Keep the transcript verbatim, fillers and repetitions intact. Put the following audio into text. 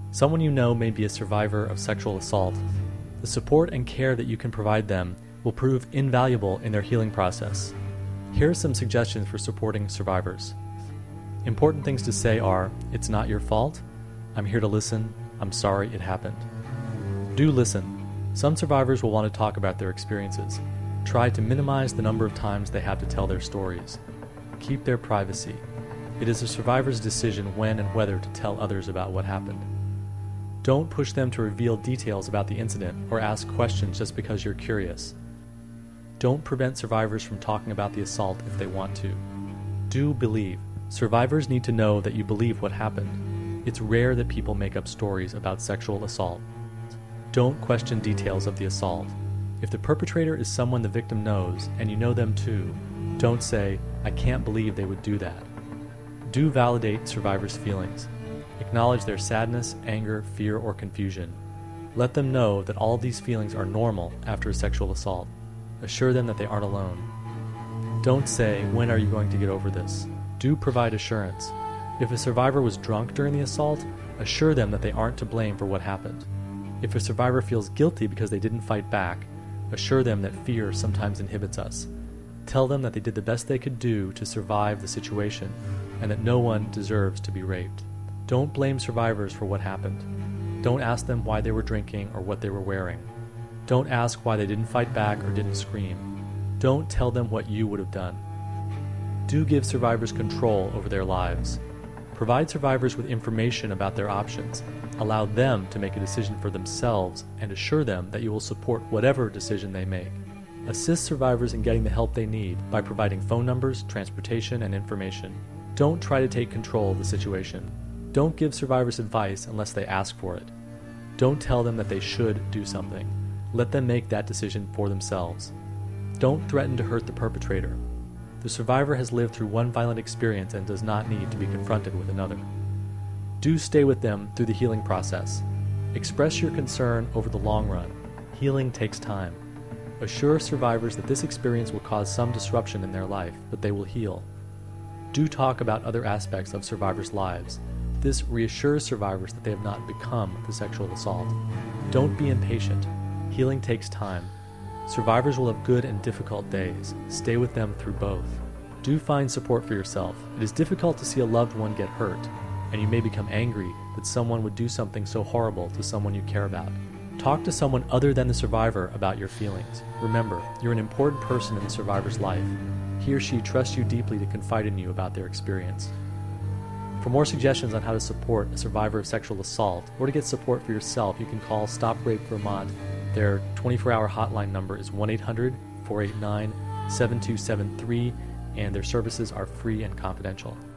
Someone you know may be a survivor of sexual assault. The support and care that you can provide them will prove invaluable in their healing process. Here are some suggestions for supporting survivors. Important things to say are, "It's not your fault," "I'm here to listen," "I'm sorry it happened." Do listen. Some survivors will want to talk about their experiences. Try to minimize the number of times they have to tell their stories. Keep their privacy. It is a survivor's decision when and whether to tell others about what happened. Don't push them to reveal details about the incident or ask questions just because you're curious. Don't prevent survivors from talking about the assault if they want to. Do believe. Survivors need to know that you believe what happened. It's rare that people make up stories about sexual assault. Don't question details of the assault. If the perpetrator is someone the victim knows, and you know them too, don't say, "I can't believe they would do that." Do validate survivors' feelings. Acknowledge their sadness, anger, fear, or confusion. Let them know that all of these feelings are normal after a sexual assault. Assure them that they aren't alone. Don't say, "When are you going to get over this?" Do provide assurance. If a survivor was drunk during the assault, assure them that they aren't to blame for what happened. If a survivor feels guilty because they didn't fight back, assure them that fear sometimes inhibits us. Tell them that they did the best they could do to survive the situation, and that no one deserves to be raped. Don't blame survivors for what happened. Don't ask them why they were drinking or what they were wearing. Don't ask why they didn't fight back or didn't scream. Don't tell them what you would have done. Do give survivors control over their lives. Provide survivors with information about their options. Allow them to make a decision for themselves and assure them that you will support whatever decision they make. Assist survivors in getting the help they need by providing phone numbers, transportation, and information. Don't try to take control of the situation. Don't give survivors advice unless they ask for it. Don't tell them that they should do something. Let them make that decision for themselves. Don't threaten to hurt the perpetrator. The survivor has lived through one violent experience and does not need to be confronted with another. Do stay with them through the healing process. Express your concern over the long run. Healing takes time. Assure survivors that this experience will cause some disruption in their life, but they will heal. Do talk about other aspects of survivors' lives. This reassures survivors that they have not become the sexual assault. Don't be impatient. Healing takes time. Survivors will have good and difficult days. Stay with them through both. Do find support for yourself. It is difficult to see a loved one get hurt, and you may become angry that someone would do something so horrible to someone you care about. Talk to someone other than the survivor about your feelings. Remember, you're an important person in the survivor's life. He or she trusts you deeply to confide in you about their experience. For more suggestions on how to support a survivor of sexual assault, or to get support for yourself, you can call Stop Rape Vermont. Their twenty-four hour hotline number is one eight hundred, four eight nine, seven two seven three, and their services are free and confidential.